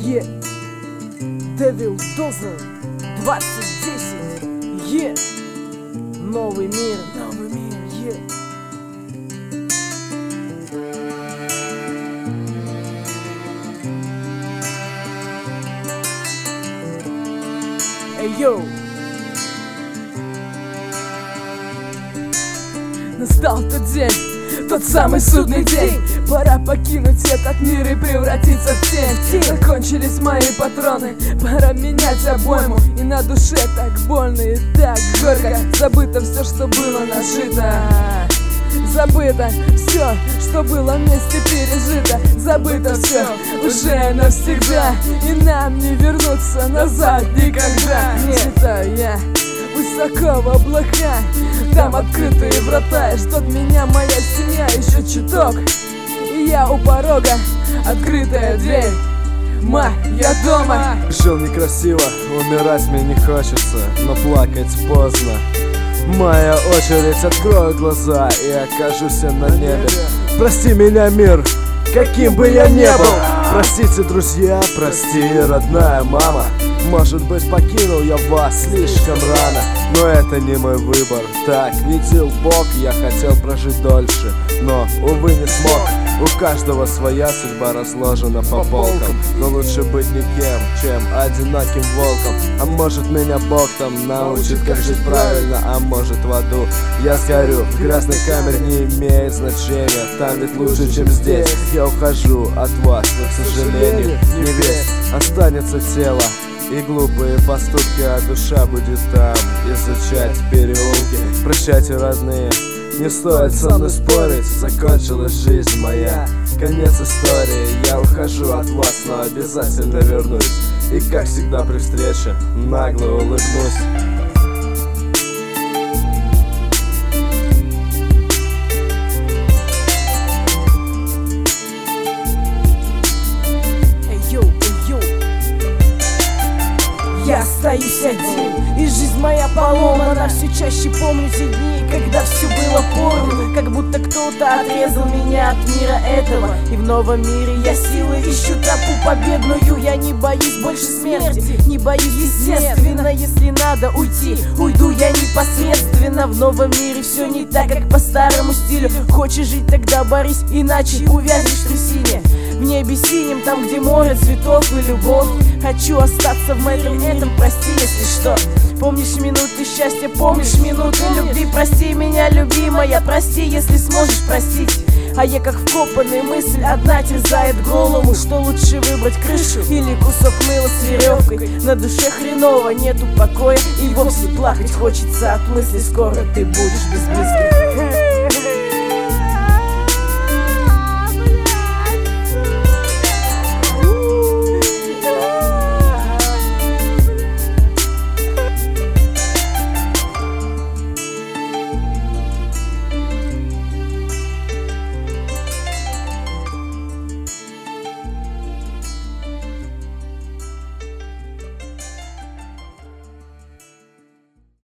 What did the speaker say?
Devil Dozen 2010. Новый мир. Эй, йоу! Настал тот день, тот самый судный день. Пора покинуть этот мир и превратиться в тень. Закончились мои патроны, пора менять обойму. И на душе так больно и так горько. Забыто все, что было нажито. Забыто все, что было вместе пережито. Забыто все уже навсегда. И нам не вернуться назад никогда. Летаю я высоко в облака, там открытые врата, и ждет меня моя семья еще чуток. И я у порога, открытая дверь, я дома. Жил некрасиво, умирать мне не хочется, но плакать поздно. Моя очередь, открою глаза и окажусь на небе. Прости меня, мир, каким бы я ни был. Простите, друзья, прости, родная мама. Может быть, покинул я вас слишком рано, но это не мой выбор. Так видел Бог, я хотел прожить дольше, но, увы, не смог. У каждого своя судьба разложена по полкам, но лучше быть никем, чем одиноким волком. А может, меня Бог там научит, как жить правильно, а может, в аду я сгорю. В грязной камере не имеет значения, там ведь лучше, чем здесь. Я ухожу от вас, но, к сожалению, не весь останется тело и глупые поступки, а душа будет там изучать переулки. Прощайте, родные, не стоит со мной спорить, закончилась жизнь моя, конец истории. Я ухожу от вас, но обязательно вернусь, и как всегда при встрече нагло улыбнусь. Я остаюсь один, и жизнь моя поломана. Все чаще помню те дни, когда все было порно. Как будто кто-то отрезал меня от мира этого. И в новом мире я силы ищу тропу победную. Я не боюсь больше смерти, не боюсь естественно. Если надо уйти, уйду я непосредственно. В новом мире все не так, как по старому стилю. Хочешь жить, тогда борись, иначе увязнешь в трясине. В небе синим, там, где море цветов и любовь. Хочу остаться в этом, прости, если что. Помнишь минуты счастья, помнишь минуты любви. Прости меня, любимая, прости, если сможешь простить. А я как вкопанный, мысль одна терзает голову. Что лучше выбрать, крышу или кусок мыла с веревкой? На душе хреново, нету покоя, и вовсе плакать хочется от мысли. Скоро ты будешь без близких.